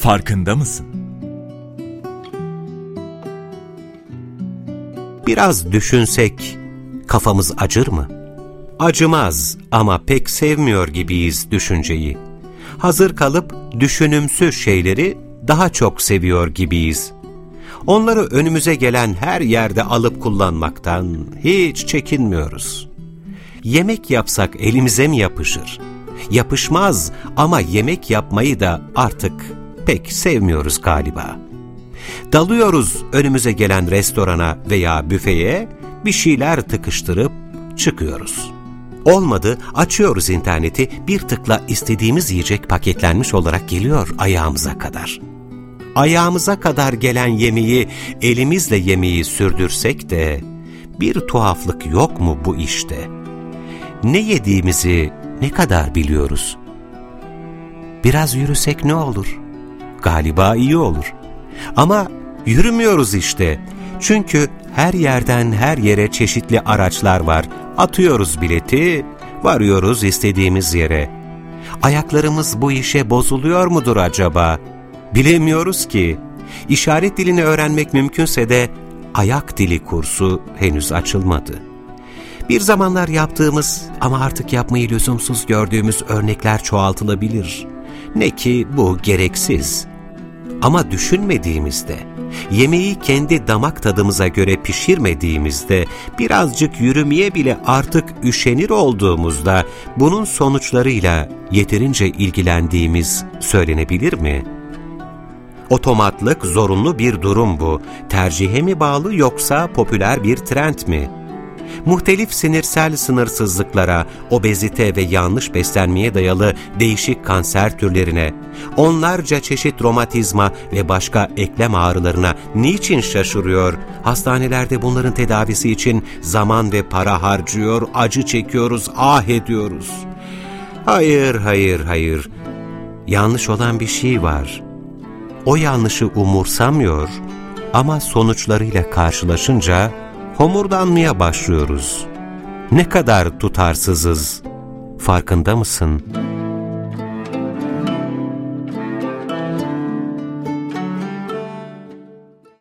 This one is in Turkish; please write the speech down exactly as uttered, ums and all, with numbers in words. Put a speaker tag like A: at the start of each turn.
A: Farkında mısın?
B: Biraz düşünsek kafamız acır mı? Acımaz ama pek sevmiyor gibiyiz düşünceyi. Hazır kalıp düşünümsüz şeyleri daha çok seviyor gibiyiz. Onları önümüze gelen her yerde alıp kullanmaktan hiç çekinmiyoruz. Yemek yapsak elimize mi yapışır? Yapışmaz ama yemek yapmayı da artık pek sevmiyoruz galiba. Dalıyoruz önümüze gelen restorana veya büfeye, bir şeyler tıkıştırıp çıkıyoruz. Olmadı, açıyoruz interneti, bir tıkla istediğimiz yiyecek paketlenmiş olarak geliyor ayağımıza kadar. Ayağımıza kadar gelen yemeği elimizle yemeği sürdürsek de bir tuhaflık yok mu bu işte? Ne yediğimizi ne kadar biliyoruz? Biraz yürüsek ne olur? Galiba iyi olur. Ama yürümüyoruz işte. Çünkü her yerden her yere çeşitli araçlar var. Atıyoruz bileti, varıyoruz istediğimiz yere. Ayaklarımız bu işe bozuluyor mudur acaba? Bilemiyoruz ki. İşaret dilini öğrenmek mümkünse de ayak dili kursu henüz açılmadı. Bir zamanlar yaptığımız ama artık yapmayı lüzumsuz gördüğümüz örnekler çoğaltılabilir. Ne ki bu gereksiz. Ama düşünmediğimizde, yemeği kendi damak tadımıza göre pişirmediğimizde, birazcık yürümeye bile artık üşenir olduğumuzda, bunun sonuçlarıyla yeterince ilgilendiğimiz söylenebilir mi? Otomatlık zorunlu bir durum bu. Tercihe mi bağlı yoksa popüler bir trend mi? Muhtelif sinirsel sınırsızlıklara, obezite ve yanlış beslenmeye dayalı değişik kanser türlerine, onlarca çeşit romatizma ve başka eklem ağrılarına niçin şaşırıyor? Hastanelerde bunların tedavisi için zaman ve para harcıyor, acı çekiyoruz, ah ediyoruz. Hayır, hayır, hayır. Yanlış olan bir şey var. O yanlışı umursamıyor ama sonuçlarıyla karşılaşınca homurdanmaya başlıyoruz. Ne kadar tutarsızız, farkında mısın?